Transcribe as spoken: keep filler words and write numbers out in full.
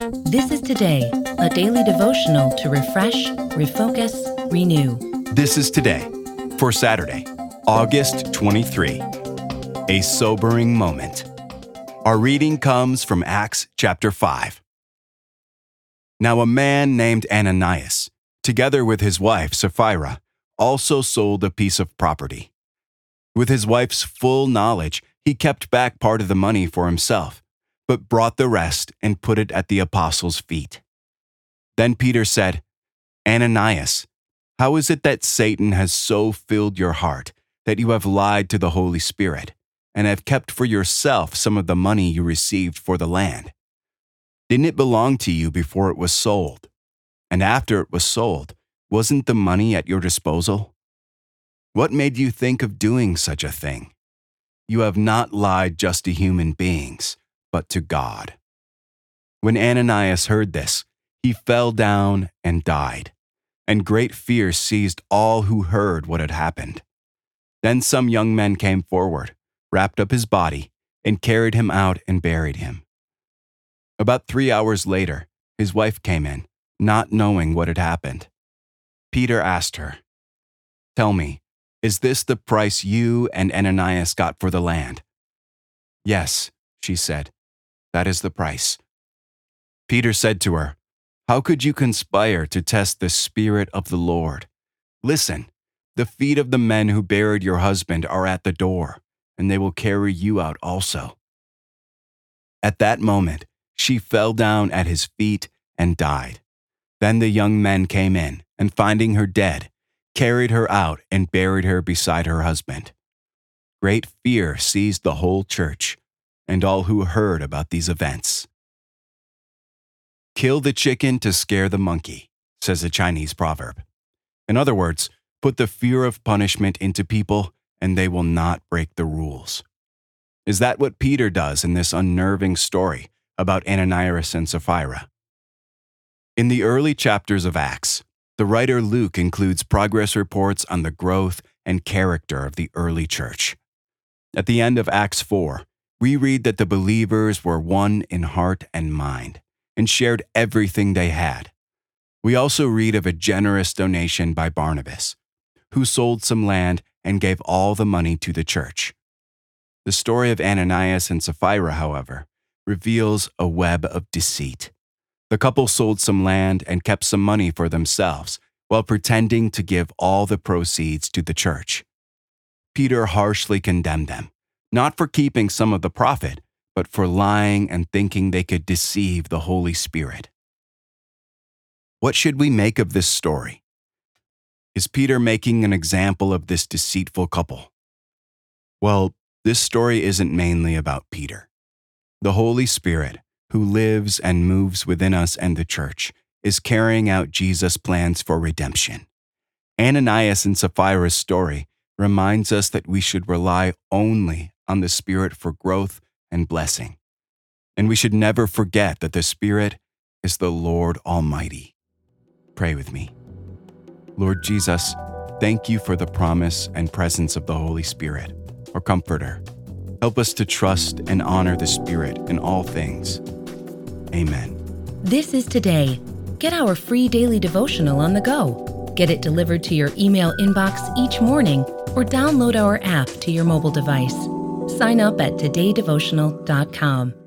This is Today, a daily devotional to refresh, refocus, renew. This is Today for Saturday, August twenty-third, a sobering moment. Our reading comes from Acts chapter five. Now a man named Ananias, together with his wife Sapphira, also sold a piece of property. With his wife's full knowledge, he kept back part of the money for himself, but brought the rest and put it at the apostles' feet. Then Peter said, "Ananias, how is it that Satan has so filled your heart that you have lied to the Holy Spirit and have kept for yourself some of the money you received for the land? Didn't it belong to you before it was sold? And after it was sold, wasn't the money at your disposal? What made you think of doing such a thing? You have not lied just to human beings, but to God." When Ananias heard this, he fell down and died, and great fear seized all who heard what had happened. Then some young men came forward, wrapped up his body, and carried him out and buried him. About three hours later, his wife came in, not knowing what had happened. Peter asked her, "Tell me, is this the price you and Ananias got for the land?" "Yes," she said, "that is the price." Peter said to her, "How could you conspire to test the Spirit of the Lord? Listen, the feet of the men who buried your husband are at the door, and they will carry you out also." At that moment, she fell down at his feet and died. Then the young men came in, and finding her dead, carried her out and buried her beside her husband. Great fear seized the whole church and all who heard about these events. "Kill the chicken to scare the monkey," says a Chinese proverb. In other words, put the fear of punishment into people and they will not break the rules. Is that what Peter does in this unnerving story about Ananias and Sapphira? In the early chapters of Acts, the writer Luke includes progress reports on the growth and character of the early church. At the end of Acts four, we read that the believers were one in heart and mind and shared everything they had. We also read of a generous donation by Barnabas, who sold some land and gave all the money to the church. The story of Ananias and Sapphira, however, reveals a web of deceit. The couple sold some land and kept some money for themselves while pretending to give all the proceeds to the church. Peter harshly condemned them, not for keeping some of the profit, but for lying and thinking they could deceive the Holy Spirit. What should we make of this story? Is Peter making an example of this deceitful couple? Well, this story isn't mainly about Peter. The Holy Spirit, who lives and moves within us and the church, is carrying out Jesus' plans for redemption. Ananias and Sapphira's story reminds us that we should rely only on the Spirit for growth and blessing. And we should never forget that the Spirit is the Lord Almighty. Pray with me. Lord Jesus, thank you for the promise and presence of the Holy Spirit, our Comforter. Help us to trust and honor the Spirit in all things. Amen. This is Today. Get our free daily devotional on the go. Get it delivered to your email inbox each morning or download our app to your mobile device. Sign up at today devotional dot com.